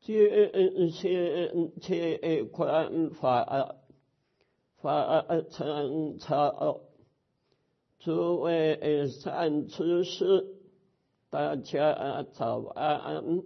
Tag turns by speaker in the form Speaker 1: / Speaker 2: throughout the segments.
Speaker 1: 见贤且宽法成草，诸位善知识，大家早安。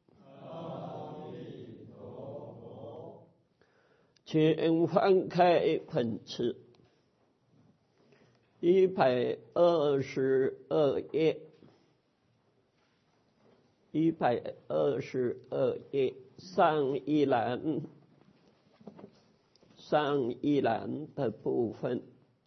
Speaker 1: 请翻开本子122页，122页上一栏的部分。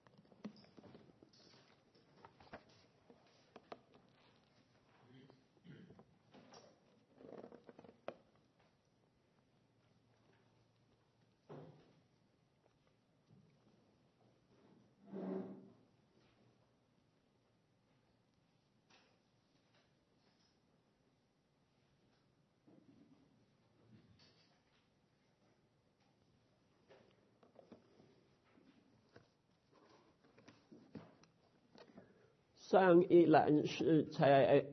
Speaker 1: 上一栏是在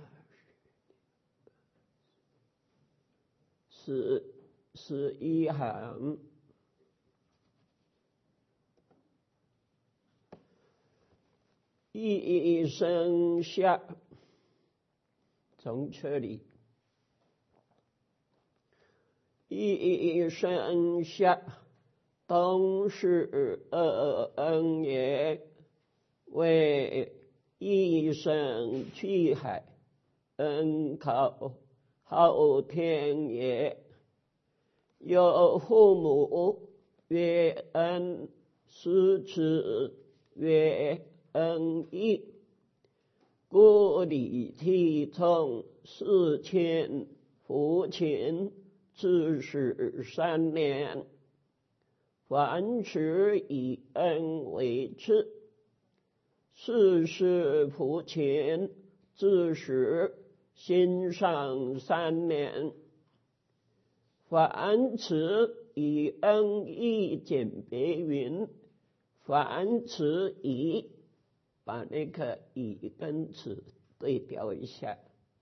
Speaker 1: 11行，一声下，从这里一声下，东是恩也，为一声去海，恩考昊天也。有父母曰恩，师子曰恩义，故礼悌从4000夫亲，至始3年。凡事以恩为次，事事夫亲，至始心上3年。凡此以恩义简别云，凡此以，把那个以跟此对调一下。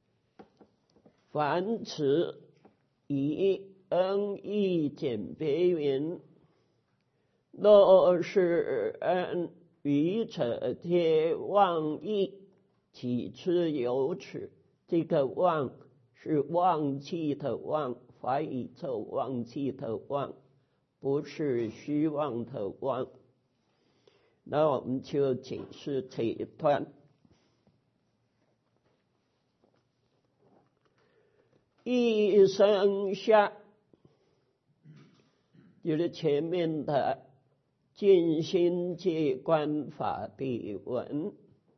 Speaker 1: 凡此以恩义简别云，若是恩，愚者皆忘义，岂知有此？这个忘是忘记的忘，华语叫忘记的忘，不是虚妄的妄。那我们就解释这一段。一声下，就是前面的尽心戒观法的文，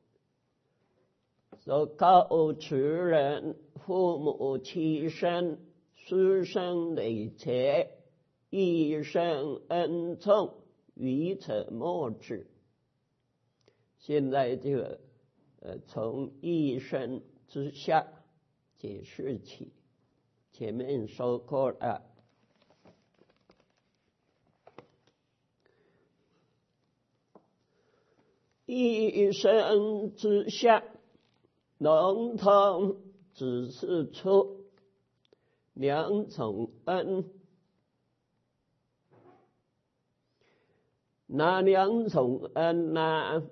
Speaker 1: 说告此人父母妻身，师生累劫，一生恩宠，愚者莫知。现在就从一生之下解释起，前面说过了。一生之下，笼统只是出2种恩。哪2种恩呢？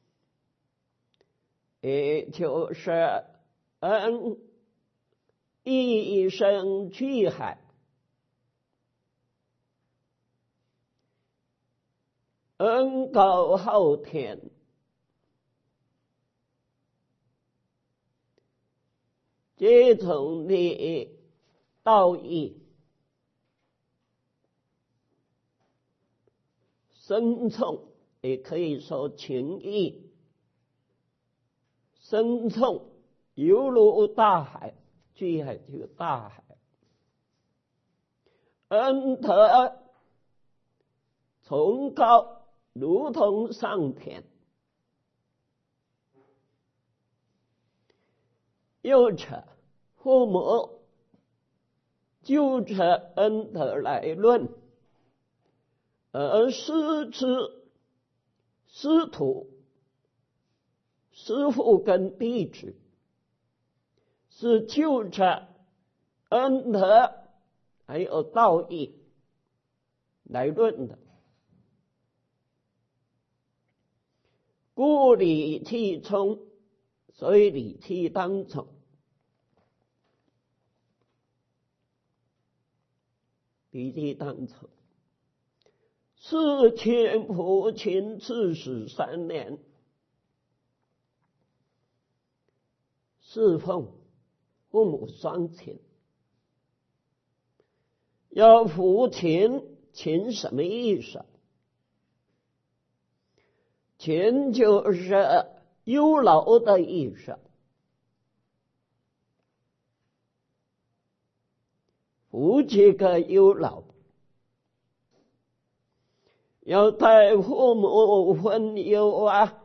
Speaker 1: 也就是恩一生去海，恩高昊天，这种的道义深重，也可以说情义深重，犹如大海，巨海就是大海。恩德崇高，如同上天。又者父母就着恩德来论，而师子师徒师父跟弟子是就着恩德还有道义来论的。故礼器充，所以礼器当从。礼器当从。事前父亲至死3年，侍奉父母双亲。要父亲，亲什么意思？亲就是忧劳的意思。父这个忧劳，要代父母分忧啊，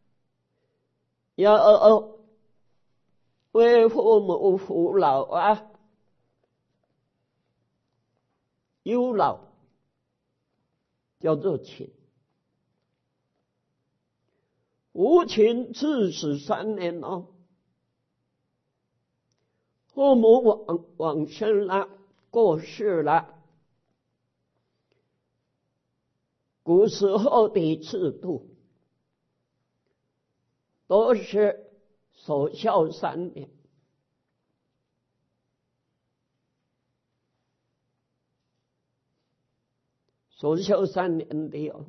Speaker 1: 要为父母服劳啊，忧劳叫做亲。父亲至死3年哦，父母往生了，过世了。古时候的制度都是守孝3年，守孝3年的哦。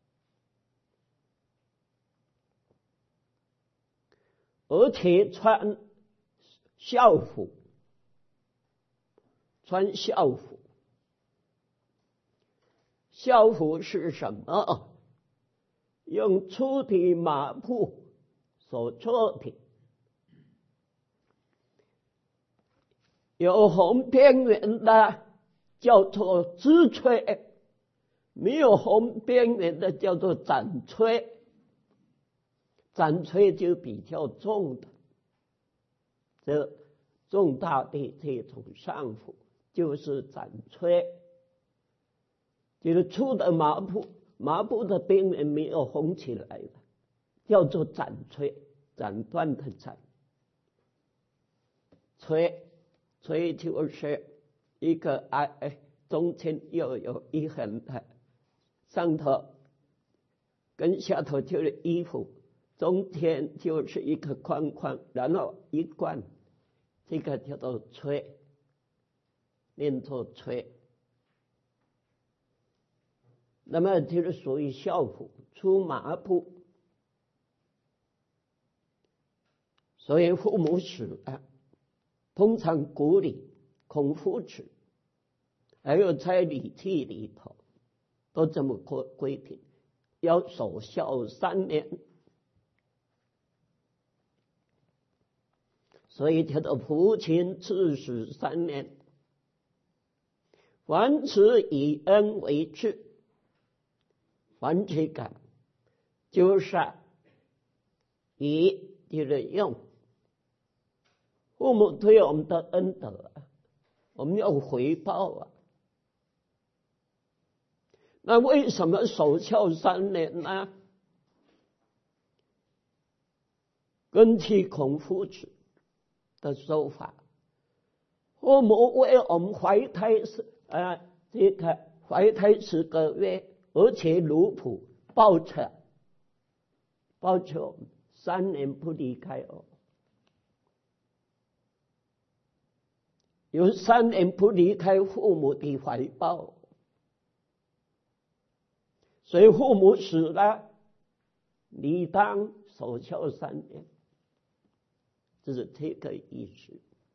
Speaker 1: 而且穿孝服，穿孝服。孝服是什么？用粗的麻布所做的，有红边缘的叫做织绢，没有红边缘的叫做展绢。展绢就比较重的，这重大的这种上服就是展绢，就是粗的麻布，麻布的边缘没有红起来的，叫做展绢，斩断的斩。绢，绢就是一个中间又有一横的，上头跟下头就是衣服。中间就是一个框框，然后一贯，这个叫做绢，念作绢。那么就是属于孝服，粗麻布。所以父母死了，通常古礼孔夫子还有在礼器里头都这么规定，要守孝3年。所以叫做父亲至死3年。凡此以恩为治，凡这个就是以就是用父母对我们的恩德，我们要回报啊。那为什么守孝3年呢？根据孔夫子的说法，父母为我们怀胎这个怀胎10个月，而且奴仆抱着我们3年不离开我，有3年不离开父母的怀抱，所以父母死了，理当守孝3年。这是这个意思。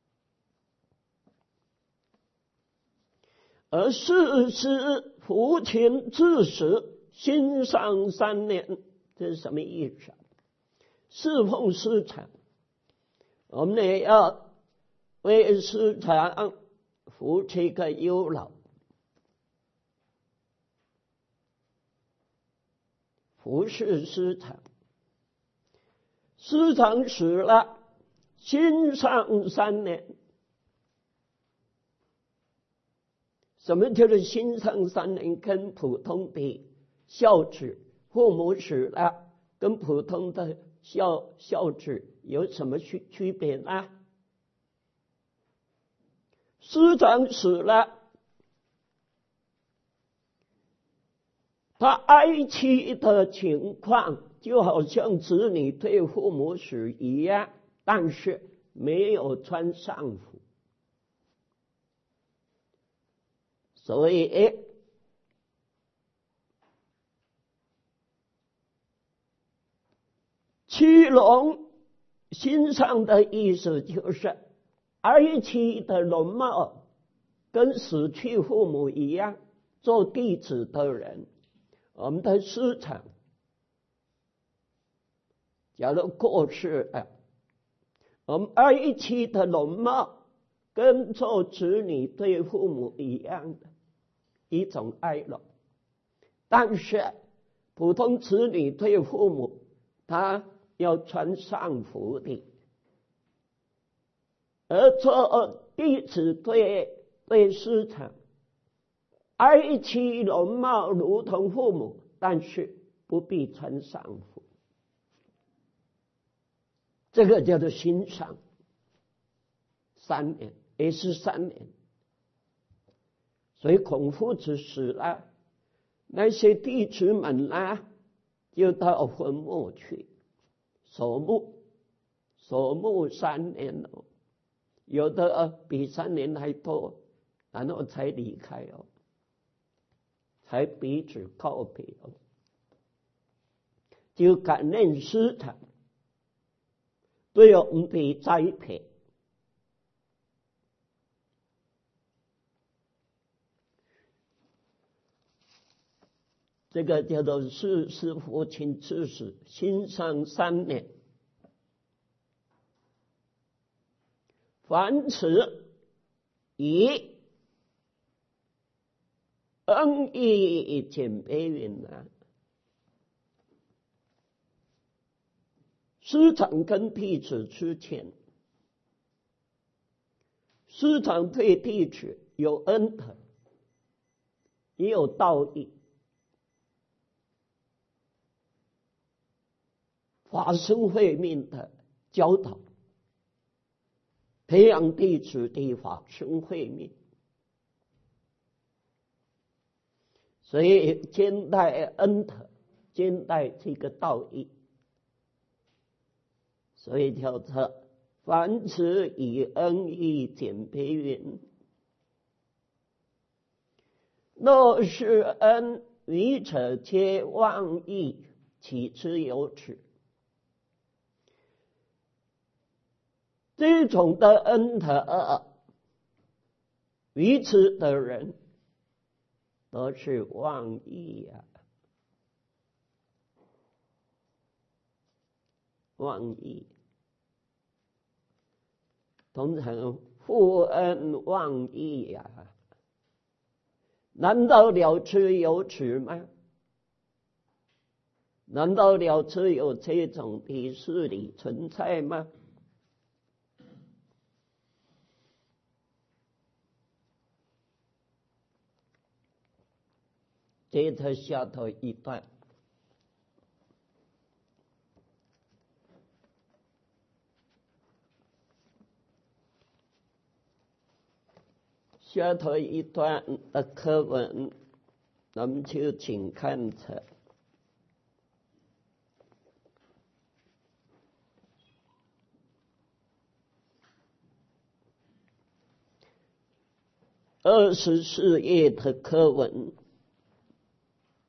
Speaker 1: 而事实父亲至死，心丧3年，这是什么意思？侍奉师长，我们也要为师长负这个忧劳，服侍师长。师长死了，心丧3年。什么叫做心丧3年？跟普通的孝子，父母死了，跟普通的孝子有什么区别呢？师长死了， 他哀戚的情况就好像子女对父母时一样，但是没有穿上服，所以屈龙心上的意思就是哀戚的容貌跟死去父母一样，做弟子的人，我们的师长假如过世了，我们哀戚的容貌跟做子女对父母一样的一种哀容，但是普通子女对父母他要穿上服的，而做弟子对师长哀戚容貌如同父母，但是不必穿上服，这个叫做欣赏3年，也是3年。所以孔夫子死了，那些弟子们呢，就到坟墓去守墓3年了，有的比3年还多，然后才离开哦，才彼此告别哦，就感念师长对我们的栽培。这个叫做世世父亲之死，欣赏3年。凡此以恩义简卑云啊，师长跟弟子之间，师长对弟子有恩德，也有道义，法身慧命的教导，培养弟子的法身慧命，所以兼带恩德，兼带这个道义，所以叫做凡此以恩义简卑云。若是恩，愚者皆妄议，岂知有此？这种的恩德，愚痴的人都是妄议啊，妄议。通常负恩妄议啊，难道了知有此吗？难道了知有这种的事理存在吗？接着下头一段，下头一段的课文，我们就请看着24页的课文。